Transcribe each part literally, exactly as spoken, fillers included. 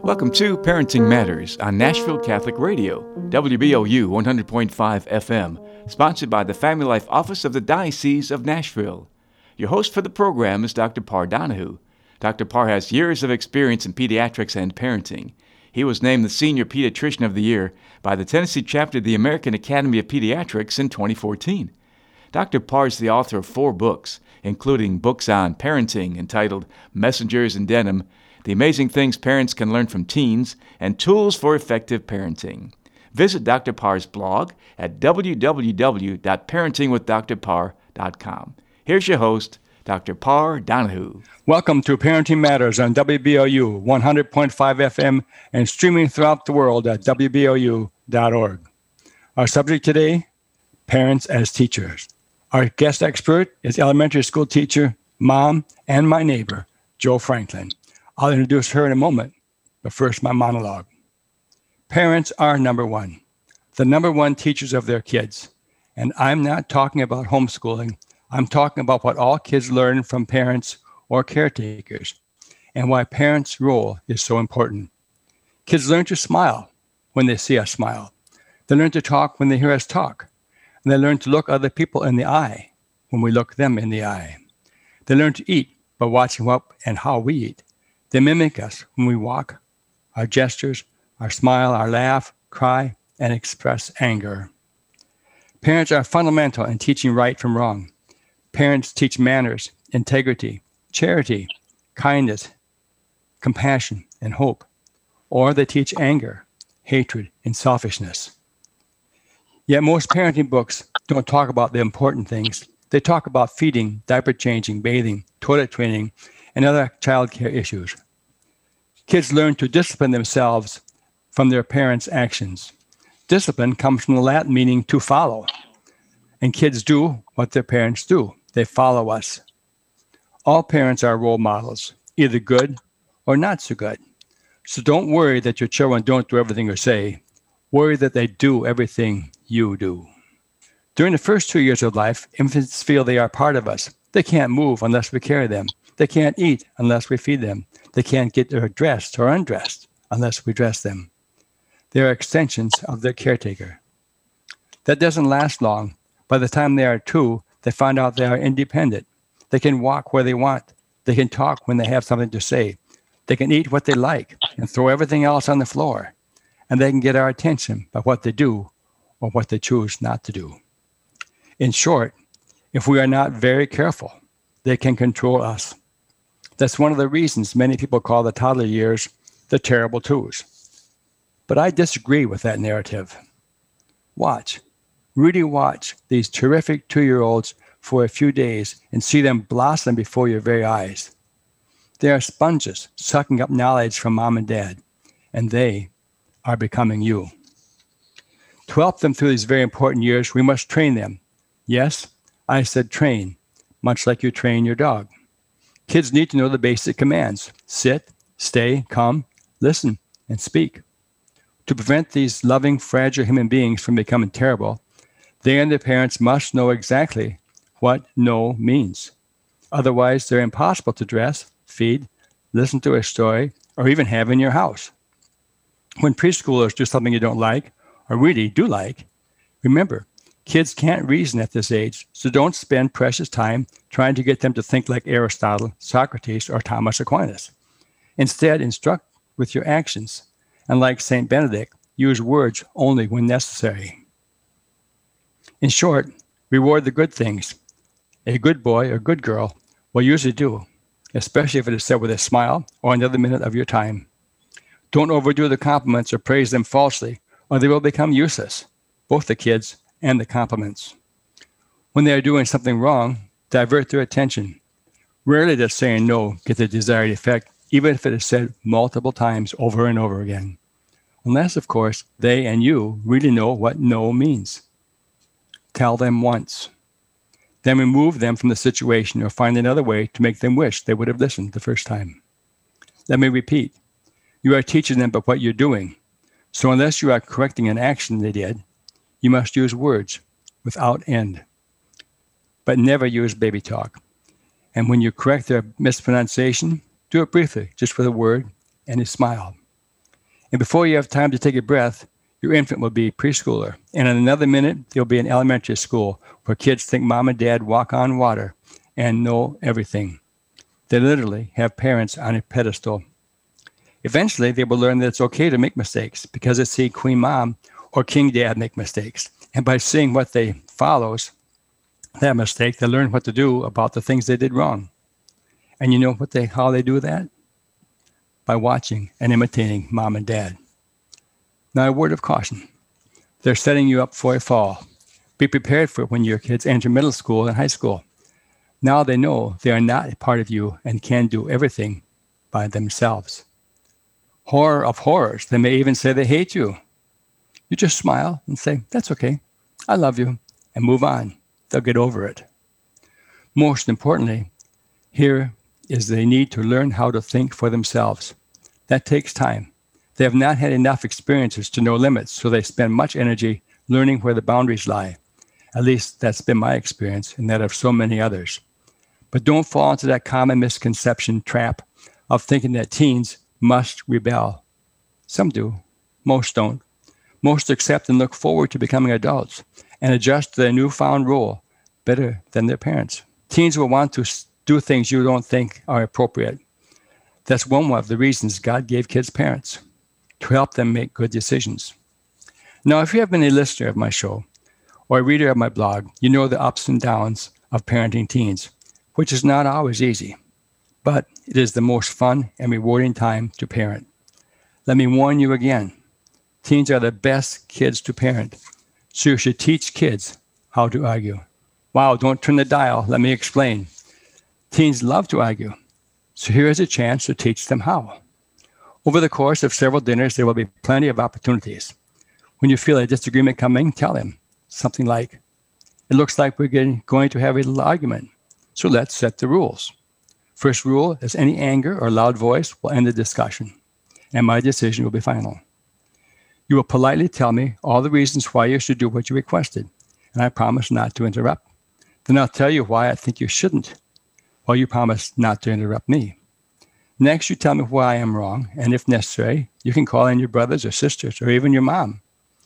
Welcome to Parenting Matters on Nashville Catholic Radio, W B O U one hundred point five F M, sponsored by the Family Life Office of the Diocese of Nashville. Your host for the program is Doctor Parr Donahue. Doctor Parr has years of experience in pediatrics and parenting. He was named the Senior Pediatrician of the Year by the Tennessee chapter of the American Academy of Pediatrics in twenty fourteen. Doctor Parr is the author of four books, including books on parenting entitled Messengers in Denim, The Amazing Things Parents Can Learn from Teens, and Tools for Effective Parenting. Visit Doctor Parr's blog at w w w dot parenting with dr parr dot com. Here's your host, Doctor Parr Donahue. Welcome to Parenting Matters on W B O U one hundred point five F M and streaming throughout the world at w b o u dot org. Our subject today, parents as teachers. Our guest expert is elementary school teacher, mom, and my neighbor, Jo Franklin. I'll introduce her in a moment, but first my monologue. Parents are number one, the number one teachers of their kids. And I'm not talking about homeschooling. I'm talking about what all kids learn from parents or caretakers and why parents' role is so important. Kids learn to smile when they see us smile. They learn to talk when they hear us talk. And they learn to look other people in the eye when we look them in the eye. They learn to eat by watching what and how we eat. They mimic us when we walk, our gestures, our smile, our laugh, cry, and express anger. Parents are fundamental in teaching right from wrong. Parents teach manners, integrity, charity, kindness, compassion, and hope. Or they teach anger, hatred, and selfishness. Yet most parenting books don't talk about the important things. They talk about feeding, diaper changing, bathing, toilet training, and other child care issues. Kids learn to discipline themselves from their parents' actions. Discipline comes from the Latin meaning to follow. And kids do what their parents do. They follow us. All parents are role models, either good or not so good. So don't worry that your children don't do everything you say. Worry that they do everything you do. During the first two years of life, infants feel they are part of us. They can't move unless we carry them. They can't eat unless we feed them. They can't get dressed or undressed unless we dress them. They are extensions of their caretaker. That doesn't last long. By the time they are two, they find out they are independent. They can walk where they want. They can talk when they have something to say. They can eat what they like and throw everything else on the floor. And they can get our attention by what they do or what they choose not to do. In short, if we are not very careful, they can control us. That's one of the reasons many people call the toddler years the terrible twos. But I disagree with that narrative. Watch, really watch these terrific two-year-olds for a few days and see them blossom before your very eyes. They are sponges sucking up knowledge from mom and dad, and they are becoming you. To help them through these very important years, we must train them. Yes, I said train, much like you train your dog. Kids need to know the basic commands: sit, stay, come, listen, and speak. To prevent these loving, fragile human beings from becoming terrible, they and their parents must know exactly what no means. Otherwise, they're impossible to dress, feed, listen to a story, or even have in your house. When preschoolers do something you don't like, or really do like, remember, kids can't reason at this age, so don't spend precious time trying to get them to think like Aristotle, Socrates, or Thomas Aquinas. Instead, instruct with your actions, and like Saint Benedict, use words only when necessary. In short, reward the good things. A good boy or good girl will usually do, especially if it is said with a smile or another minute of your time. Don't overdo the compliments or praise them falsely, or they will become useless, both the kids and the compliments. When they are doing something wrong, divert their attention. Rarely does saying no get the desired effect, even if it is said multiple times over and over again. Unless, of course, they and you really know what no means. Tell them once. Then remove them from the situation or find another way to make them wish they would have listened the first time. Let me repeat. You are teaching them by what you're doing. So unless you are correcting an action they did, you must use words without end. But never use baby talk. And when you correct their mispronunciation, do it briefly, just with a word and a smile. And before you have time to take a breath, your infant will be preschooler. And in another minute, they'll be in elementary school where kids think mom and dad walk on water and know everything. They literally have parents on a pedestal. Eventually, they will learn that it's okay to make mistakes because they see Queen Mom or King Dad make mistakes. And by seeing what they follows that mistake, they learn what to do about the things they did wrong. And you know what they how they do that? By watching and imitating mom and dad. Now, a word of caution. They're setting you up for a fall. Be prepared for it when your kids enter middle school and high school. Now they know they are not a part of you and can do everything by themselves. Horror of horrors, they may even say they hate you. You just smile and say, that's okay, I love you, and move on. They'll get over it. Most importantly, here is they need to learn how to think for themselves. That takes time. They have not had enough experiences to know limits, so they spend much energy learning where the boundaries lie. At least that's been my experience and that of so many others. But don't fall into that common misconception trap of thinking that teens must rebel. Some do. Most don't. Most accept and look forward to becoming adults and adjust to their newfound role better than their parents. Teens will want to do things you don't think are appropriate. That's one of the reasons God gave kids parents, to help them make good decisions. Now, if you have been a listener of my show or a reader of my blog, you know the ups and downs of parenting teens, which is not always easy, but it is the most fun and rewarding time to parent. Let me warn you again, teens are the best kids to parent, so you should teach kids how to argue. Wow, don't turn the dial, let me explain. Teens love to argue, so here is a chance to teach them how. Over the course of several dinners, there will be plenty of opportunities. When you feel a disagreement coming, tell them something like, it looks like we're getting, going to have a little argument, so let's set the rules. First rule is any anger or loud voice will end the discussion, and my decision will be final. You will politely tell me all the reasons why you should do what you requested, and I promise not to interrupt. Then I'll tell you why I think you shouldn't, while you promise not to interrupt me. Next, you tell me why I am wrong, and if necessary, you can call in your brothers or sisters or even your mom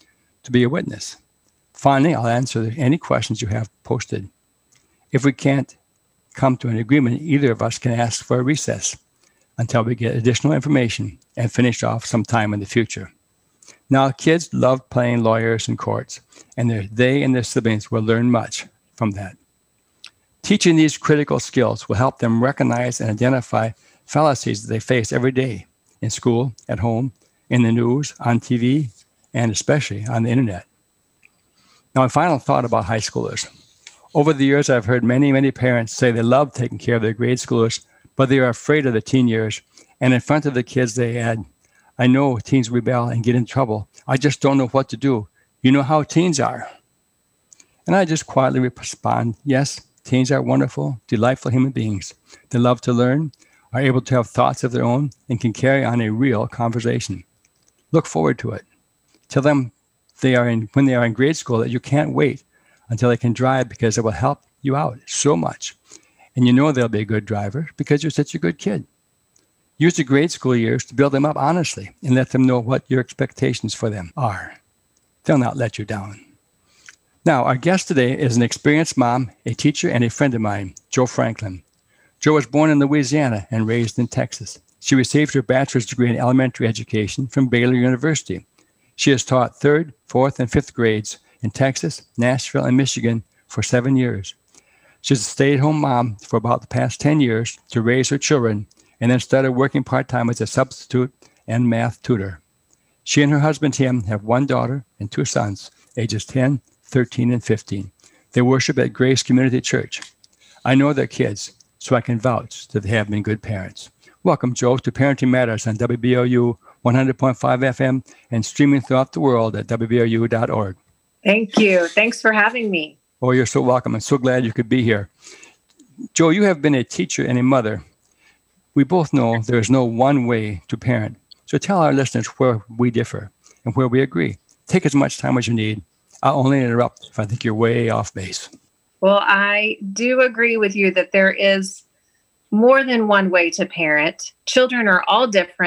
to be a witness. Finally, I'll answer any questions you have posted. If we can't come to an agreement, either of us can ask for a recess until we get additional information and finish off sometime in the future. Now, kids love playing lawyers in courts, and they and their siblings will learn much from that. Teaching these critical skills will help them recognize and identify fallacies that they face every day in school, at home, in the news, on T V, and especially on the internet. Now, a final thought about high schoolers. Over the years, I've heard many, many parents say they love taking care of their grade schoolers, but they are afraid of the teen years. And in front of the kids, they add, I know teens rebel and get in trouble. I just don't know what to do. You know how teens are. And I just quietly respond, yes, teens are wonderful, delightful human beings. They love to learn, are able to have thoughts of their own, and can carry on a real conversation. Look forward to it. Tell them they are in when they are in grade school that you can't wait until they can drive because it will help you out so much. And you know they'll be a good driver because you're such a good kid. Use the grade school years to build them up honestly and let them know what your expectations for them are. They'll not let you down. Now, our guest today is an experienced mom, a teacher, and a friend of mine, Jo Franklin. Jo was born in Louisiana and raised in Texas. She received her bachelor's degree in elementary education from Baylor University. She has taught third, fourth, and fifth grades in Texas, Nashville, and Michigan for seven years. She's a stay-at-home mom for about the past ten years to raise her children and then started working part-time as a substitute and math tutor. She and her husband, Tim, have one daughter and two sons, ages ten, thirteen, and fifteen. They worship at Grace Community Church. I know their kids, so I can vouch that they have been good parents. Welcome, Jo, to Parenting Matters on W B O U one hundred point five F M and streaming throughout the world at W B O U dot org. Thank you. Thanks for having me. Oh, you're so welcome. I'm so glad you could be here. Jo, you have been a teacher and a mother. We both know there is no one way to parent. So tell our listeners where we differ and where we agree. Take as much time as you need. I'll only interrupt if I think you're way off base. Well, I do agree with you that there is more than one way to parent. Children are all different.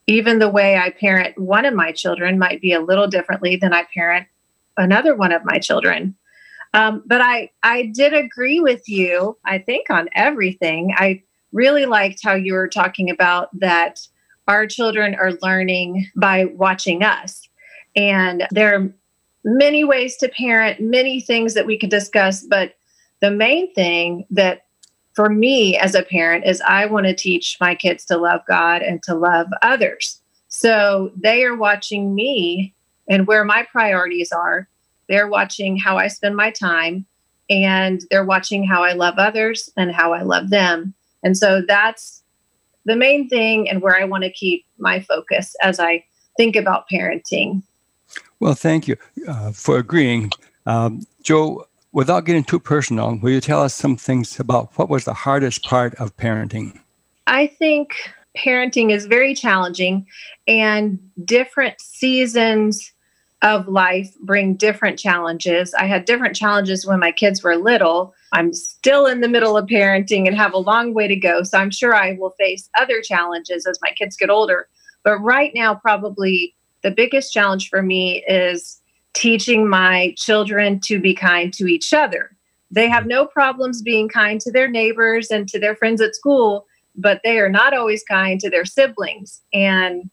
even the way I parent one of my children might be a little differently than I parent another one of my children. Um, but I, I did agree with you, I think, on everything. I really liked how you were talking about that our children are learning by watching us. And there are many ways to parent, many things that we could discuss. But the main thing that for me as a parent is I want to teach my kids to love God and to love others. So they are watching me and where my priorities are. They're watching how I spend my time, and they're watching how I love others and how I love them. And so that's the main thing and where I want to keep my focus as I think about parenting. Well, thank you uh, for agreeing. Um, Joe, without getting too personal, will you tell us some things about what was the hardest part of parenting? I think parenting is very challenging, and different seasons of life bring different challenges. I had different challenges when my kids were little. I'm still in the middle of parenting and have a long way to go. So I'm sure I will face other challenges as my kids get older. But right now, probably the biggest challenge for me is teaching my children to be kind to each other. They have no problems being kind to their neighbors and to their friends at school, but they are not always kind to their siblings. And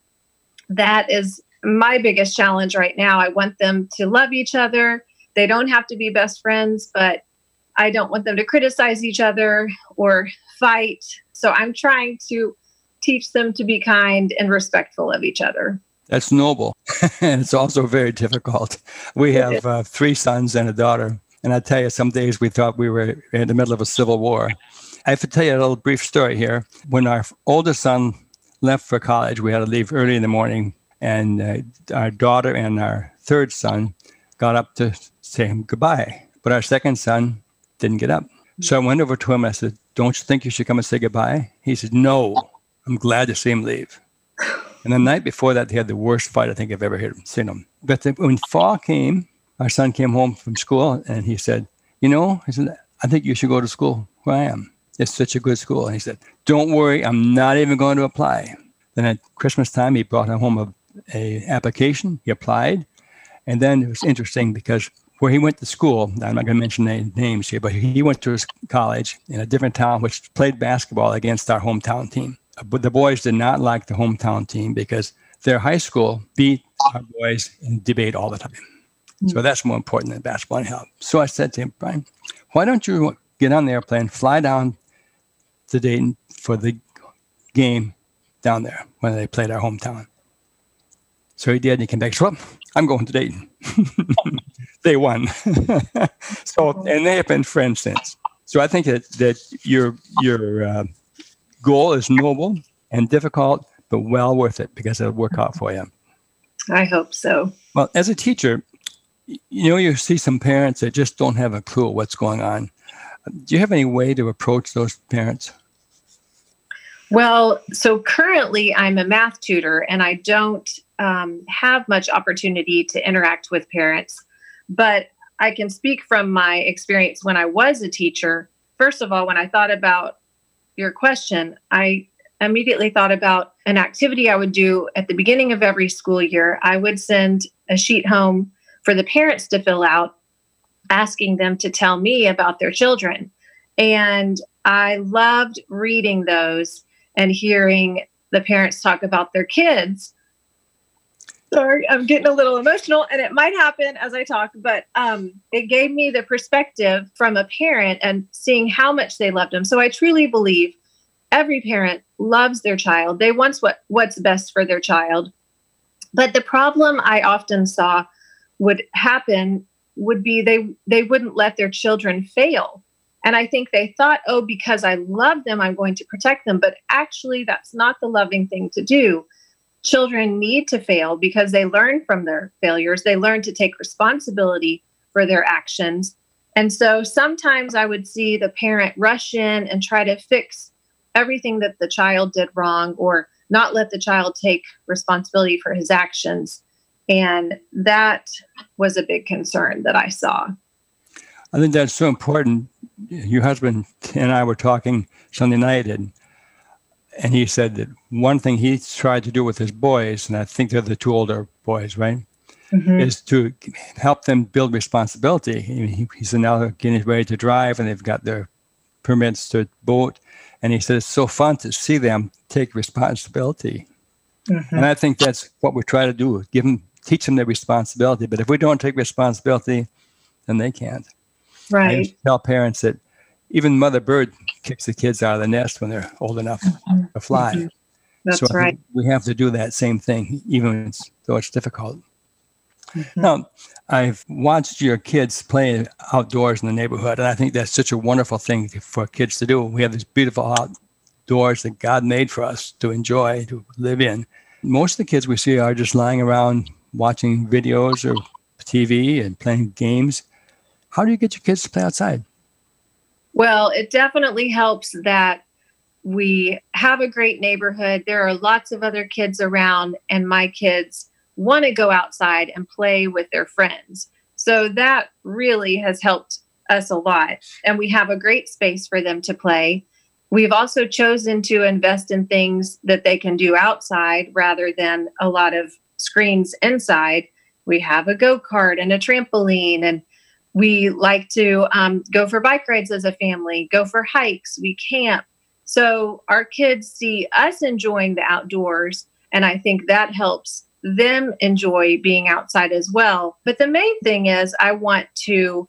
that is my biggest challenge right now. I want them to love each other. They don't have to be best friends, but I don't want them to criticize each other or fight. So I'm trying to teach them to be kind and respectful of each other. That's noble. And it's also very difficult. We have uh, three sons and a daughter. And I tell you, some days we thought we were in the middle of a civil war. I have to tell you a little brief story here. When our oldest son left for college, we had to leave early in the morning. And uh, our daughter and our third son got up to say him goodbye. But our second son didn't get up. So I went over to him and I said, "Don't you think you should come and say goodbye?" He said, "No, I'm glad to see him leave." And the night before that, they had the worst fight I think I've ever heard him, seen him. But the, when fall came, our son came home from school and he said, "You know," he said, "I think you should go to school where I am. It's such a good school." And he said, "Don't worry, I'm not even going to apply." Then at Christmas time, he brought home a a application. He applied. And then it was interesting because where he went to school, I'm not going to mention any names here, but he went to his college in a different town, which played basketball against our hometown team. But the boys did not like the hometown team because their high school beat our boys in debate all the time. Mm-hmm. So that's more important than basketball and help. So I said to him, "Brian, why don't you get on the airplane, fly down to Dayton for the game down there when they played our hometown?" So he did, and he came back. So, "Well, I'm going to Dayton." They won. So, and they have been friends since. So I think that, that your your uh, goal is noble and difficult, but well worth it because it'll work out for you. I hope so. Well, as a teacher, you know, you see some parents that just don't have a clue what's going on. Do you have any way to approach those parents? Well, so currently I'm a math tutor and I don't um, have much opportunity to interact with parents, but I can speak from my experience when I was a teacher. First of all, when I thought about your question, I immediately thought about an activity I would do at the beginning of every school year. I would send a sheet home for the parents to fill out, asking them to tell me about their children. And I loved reading those and hearing the parents talk about their kids. Sorry, I'm getting a little emotional, and it might happen as I talk, but um, it gave me the perspective from a parent and seeing how much they loved them. So I truly believe every parent loves their child. They want what, what's best for their child. But the problem I often saw would happen would be they, they wouldn't let their children fail. And I think they thought, oh, because I love them, I'm going to protect them. But actually, that's not the loving thing to do. Children need to fail because they learn from their failures. They learn to take responsibility for their actions. And so sometimes I would see the parent rush in and try to fix everything that the child did wrong or not let the child take responsibility for his actions. And that was a big concern that I saw. I think that's so important. Your husband and I were talking Sunday night, and And he said that one thing he tried to do with his boys, and I think they're the two older boys, right, mm-hmm. is to help them build responsibility. He, he said now they're getting ready to drive and they've got their permits to boat. And he said it's so fun to see them take responsibility. Mm-hmm. And I think that's what we try to do, give them, teach them their responsibility. But if we don't take responsibility, then they can't. Right. I used to tell parents that even Mother Bird kicks the kids out of the nest when they're old enough mm-hmm. to fly. Mm-hmm. That's so right. We have to do that same thing, even though it's difficult. Mm-hmm. Now, I've watched your kids play outdoors in the neighborhood, and I think that's such a wonderful thing for kids to do. We have these beautiful outdoors that God made for us to enjoy, to live in. Most of the kids we see are just lying around watching videos or T V and playing games. How do you get your kids to play outside? Well, it definitely helps that we have a great neighborhood. There are lots of other kids around, and my kids want to go outside and play with their friends. So that really has helped us a lot. And we have a great space for them to play. We've also chosen to invest in things that they can do outside rather than a lot of screens inside. We have a go-kart and a trampoline, and we like to um, go for bike rides as a family, go for hikes, we camp. So our kids see us enjoying the outdoors, and I think that helps them enjoy being outside as well. But the main thing is I want to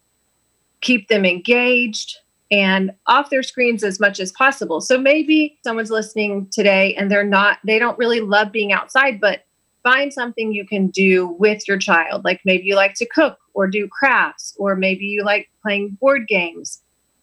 keep them engaged and off their screens as much as possible. So maybe someone's listening today and they're not, they don't really love being outside, but find something you can do with your child. Like maybe you like to cook or do crafts, or maybe you like playing board games.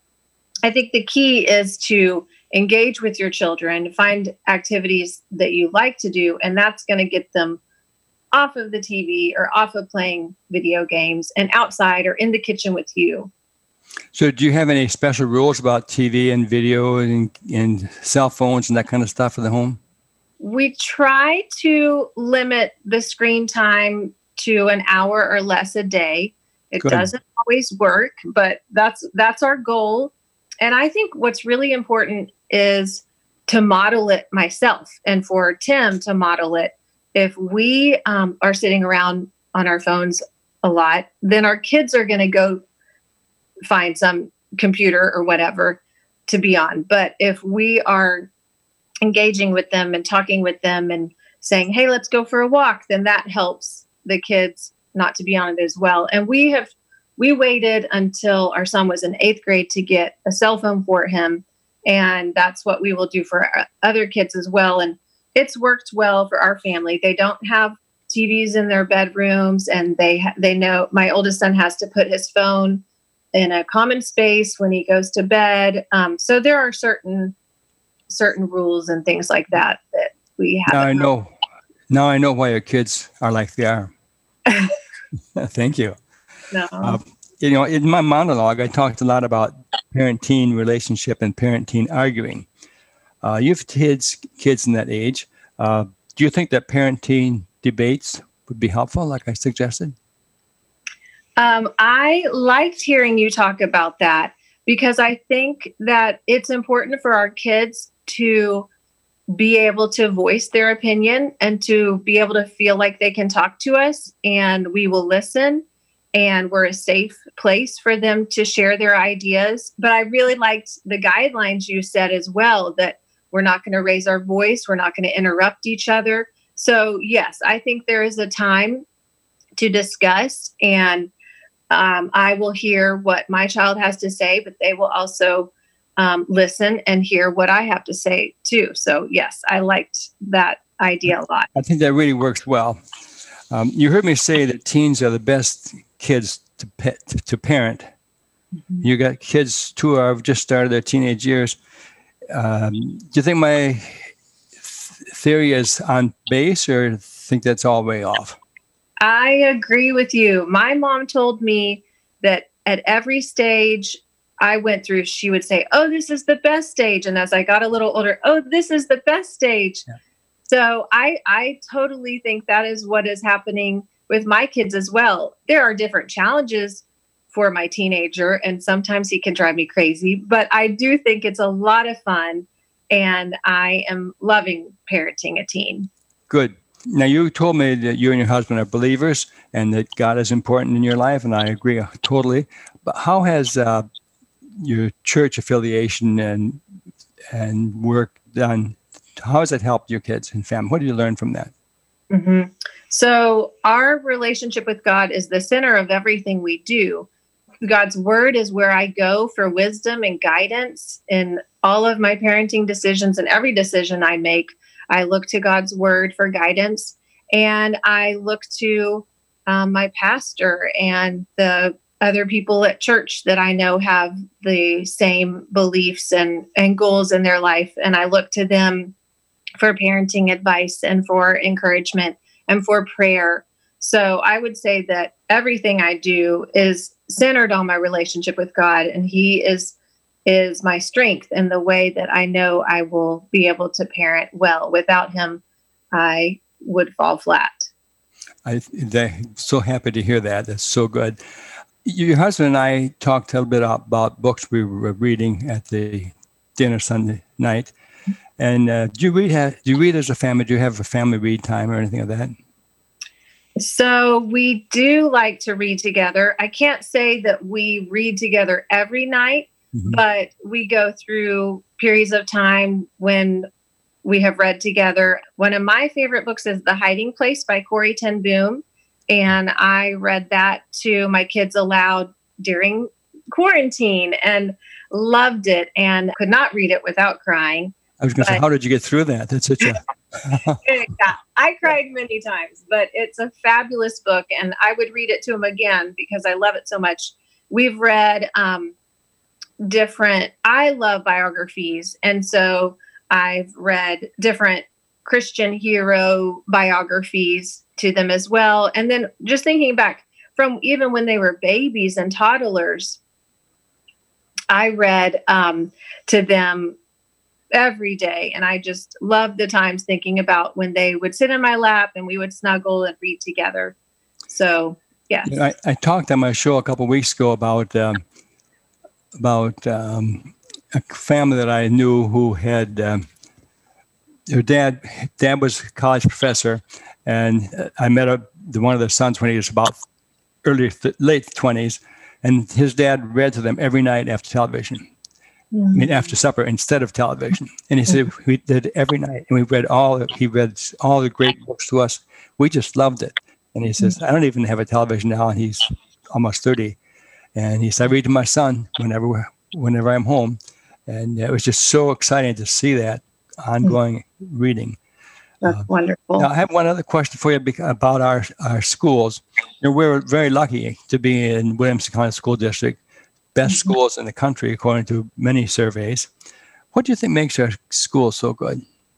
I think the key is to engage with your children, find activities that you like to do, and that's going to get them off of the T V or off of playing video games and outside or in the kitchen with you. So do you have any special rules about T V and video and, and cell phones and that kind of stuff in the home? We try to limit the screen time to an hour or less a day. It Good. Doesn't always work, but that's that's our goal. And I think what's really important is to model it myself and for Tim to model it. If we um, are sitting around on our phones a lot, then our kids are going to go find some computer or whatever to be on. But if we are engaging with them and talking with them and saying, hey, let's go for a walk, then that helps the kids not to be on it as well. And we have, we waited until our son was in eighth grade to get a cell phone for him. And that's what we will do for other kids as well. And it's worked well for our family. They don't have T Vs in their bedrooms, and they, ha- they know my oldest son has to put his phone in a common space when he goes to bed. Um, so there are certain certain rules and things like that that we have. Now I know. Now I know why your kids are like they are. Thank you. No. Uh, you know, in my monologue, I talked a lot about parent-teen relationship and parent-teen arguing. Uh, you have kids, kids in that age. Uh, do you think that parent-teen debates would be helpful, like I suggested? Um, I liked hearing you talk about that because I think that it's important for our kids to be able to voice their opinion and to be able to feel like they can talk to us and we will listen and we're a safe place for them to share their ideas. But I really liked the guidelines you said as well, that we're not going to raise our voice. We're not going to interrupt each other. So yes, I think there is a time to discuss, and um, I will hear what my child has to say, but they will also um, listen and hear what I have to say too. So yes, I liked that idea a lot. I think that really works well. Um, you heard me say that teens are the best kids to pet, to, to parent. Mm-hmm. You got kids who have just started their teenage years. Um, do you think my theory is on base, or think that's all way off? I agree with you. My mom told me that at every stage I went through, she would say, oh, this is the best stage. And as I got a little older, oh, this is the best stage. Yeah. So I, I totally think that is what is happening with my kids as well. There are different challenges for my teenager, and sometimes he can drive me crazy, but I do think it's a lot of fun. and I am loving parenting a teen. Good. Now, you told me that you and your husband are believers and that God is important in your life, and I agree totally. But how has uh, your church affiliation and and work done, how has it helped your kids and family? What did you learn from that? Mm-hmm. So our relationship with God is the center of everything we do. God's word is where I go for wisdom and guidance in all of my parenting decisions, and every decision I make. I look to God's word for guidance, and I look to um, my pastor and the other people at church that I know have the same beliefs and, and goals in their life. And I look to them for parenting advice and for encouragement and for prayer. So I would say that everything I do is centered on my relationship with God, and He is is my strength in the way that I know I will be able to parent well. Without Him, I would fall flat. I, I'm so happy to hear that. That's so good. Your husband and I talked a little bit about books we were reading at the dinner Sunday night. And uh, do you read? Have, do you read as a family? Do you have a family read time or anything of that? So we do like to read together. I can't say that we read together every night, mm-hmm. but we go through periods of time when we have read together. One of my favorite books is The Hiding Place by Corrie ten Boom. And I read that to my kids aloud during quarantine and loved it and could not read it without crying. I was going to say, how did you get through that? That's such a... yeah, I cried many times, but it's a fabulous book, and I would read it to him again because I love it so much. We've read um, different, I love biographies, and so I've read different Christian hero biographies to them as well. And then just thinking back from even when they were babies and toddlers, I read um, to them every day. And I just love the times thinking about when they would sit in my lap and we would snuggle and read together. So, yes. I, I talked on my show a couple of weeks ago about um, about um, a family that I knew who had um, their dad. Dad was a college professor, and I met a, the, one of their sons when he was about early th- late twenties, and his dad read to them every night after television. I mean, after supper instead of television. And he said we did every night, and we read all. He read all the great books to us. We just loved it. And he says, I don't even have a television now, and he's almost thirty. And he said, I read to my son whenever whenever I'm home, and it was just so exciting to see that ongoing reading. That's uh, wonderful. Now, I have one other question for you about our our schools. You know, we're very lucky to be in Williamson County School District. Best schools in the country, according to many surveys. What do you think makes our schools so good?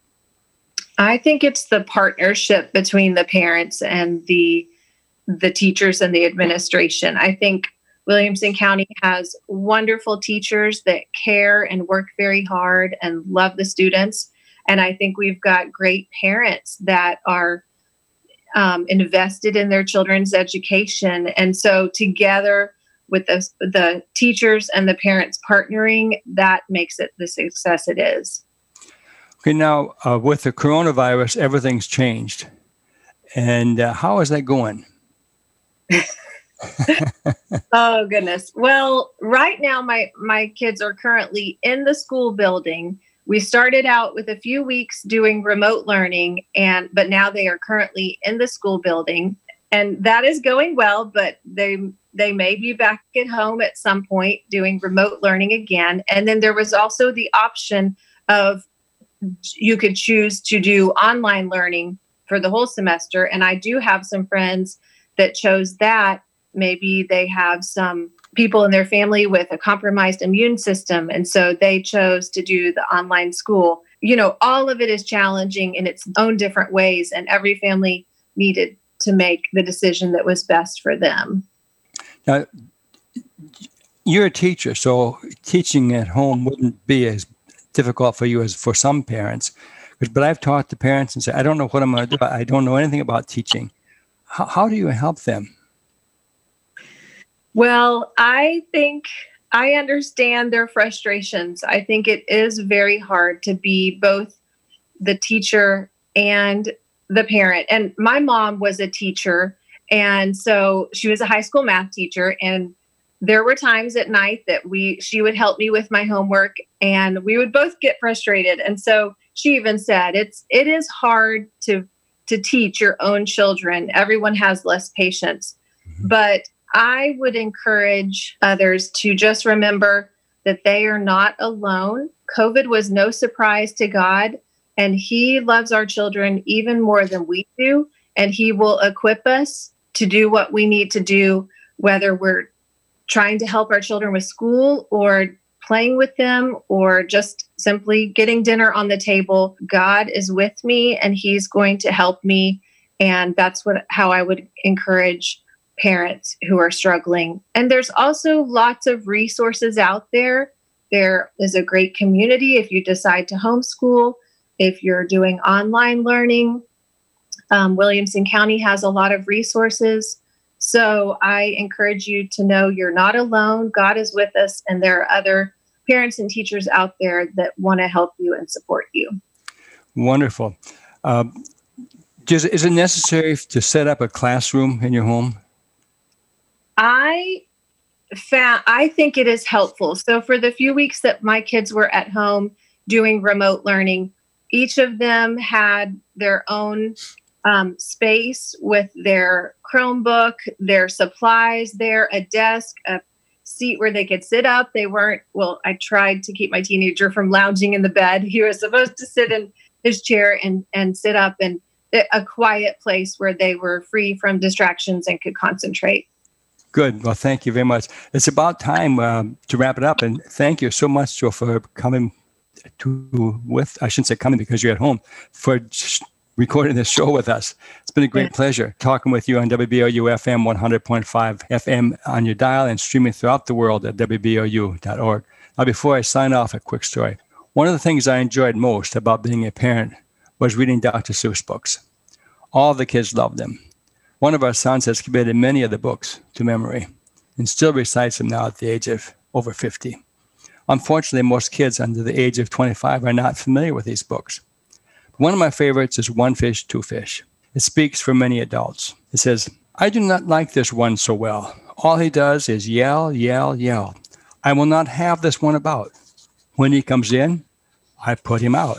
I think it's the partnership between the parents and the the teachers and the administration. I think Williamson County has wonderful teachers that care and work very hard and love the students. And I think we've got great parents that are um, invested in their children's education. And so together, with the, the teachers and the parents partnering, that makes it the success it is. Okay, now uh, with the coronavirus, everything's changed. And uh, how is that going? Oh, goodness. Well, right now, my, my kids are currently in the school building. We started out with a few weeks doing remote learning, and but now they are currently in the school building. And that is going well, but they they may be back at home at some point doing remote learning again. And then there was also the option of you could choose to do online learning for the whole semester. And I do have some friends that chose that. Maybe they have some people in their family with a compromised immune system, and so they chose to do the online school. You know, all of it is challenging in its own different ways, and every family needed to make the decision that was best for them. Now, you're a teacher, so teaching at home wouldn't be as difficult for you as for some parents. But I've talked to parents and said, I don't know what I'm going to do. I don't know anything about teaching. How, how do you help them? Well, I think I understand their frustrations. I think it is very hard to be both the teacher and the parent. And my mom was a teacher, and so she was a high school math teacher. And there were times at night that we she would help me with my homework, and we would both get frustrated. And so she even said, "It's it is hard to to teach your own children. Everyone has less patience." Mm-hmm. But I would encourage others to just remember that they are not alone. COVID was no surprise to God, and He loves our children even more than we do, and He will equip us to do what we need to do, whether we're trying to help our children with school or playing with them or just simply getting dinner on the table. God is with me, and He's going to help me, and that's what how I would encourage parents who are struggling. And there's also lots of resources out there. There is a great community if you decide to homeschool, if you're doing online learning. Um, Williamson County has a lot of resources. So I encourage you to know you're not alone. God is with us, and there are other parents and teachers out there that want to help you and support you. Wonderful. Uh, is, is it necessary to set up a classroom in your home? I found, I think it is helpful. So for the few weeks that my kids were at home doing remote learning, each of them had their own um, space with their Chromebook, their supplies there, a desk, a seat where they could sit up. They weren't, well, I tried to keep my teenager from lounging in the bed. He was supposed to sit in his chair and, and sit up, and a quiet place where they were free from distractions and could concentrate. Good. Well, thank you very much. It's about time uh, to wrap it up. And thank you so much, Joe, for coming to with, I shouldn't say coming because you're at home, for recording this show with us. It's been a great yeah. pleasure talking with you on W B O U F M one hundred point five F M on your dial and streaming throughout the world at W B O U dot org. Now, before I sign off, a quick story. One of the things I enjoyed most about being a parent was reading Doctor Seuss books. All the kids loved them. One of our sons has committed many of the books to memory and still recites them now at the age of over fifty. Unfortunately, most kids under the age of twenty-five are not familiar with these books. One of my favorites is One Fish, Two Fish. It speaks for many adults. It says, "I do not like this one so well. All he does is yell, yell, yell. I will not have this one about. When he comes in, I put him out.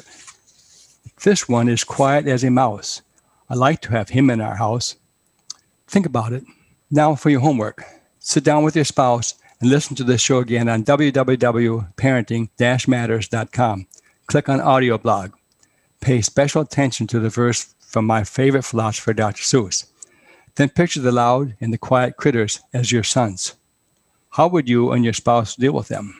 This one is quiet as a mouse. I like to have him in our house." Think about it. Now for your homework. Sit down with your spouse and listen to this show again on w w w dot parenting dash matters dot com. Click on audio blog. Pay special attention to the verse from my favorite philosopher, Doctor Seuss. Then picture the loud and the quiet critters as your sons. How would you and your spouse deal with them?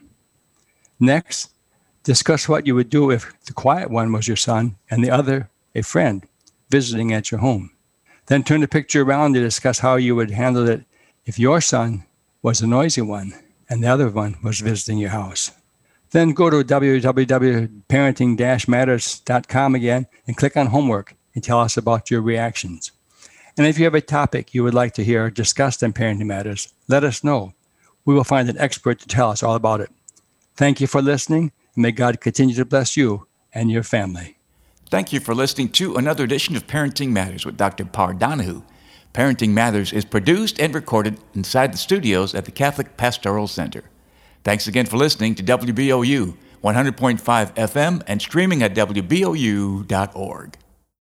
Next, discuss what you would do if the quiet one was your son and the other a friend visiting at your home. Then turn the picture around to discuss how you would handle it if your son was the noisy one and the other one was visiting your house. Then go to w w w dot parenting dash matters dot com again and click on homework and tell us about your reactions. And if you have a topic you would like to hear discussed on Parenting Matters, let us know. We will find an expert to tell us all about it. Thank you for listening, and may God continue to bless you and your family. Thank you for listening to another edition of Parenting Matters with Doctor Parr Donahue. Parenting Matters is produced and recorded inside the studios at the Catholic Pastoral Center. Thanks again for listening to W B O U one hundred point five F M and streaming at w b o u dot org.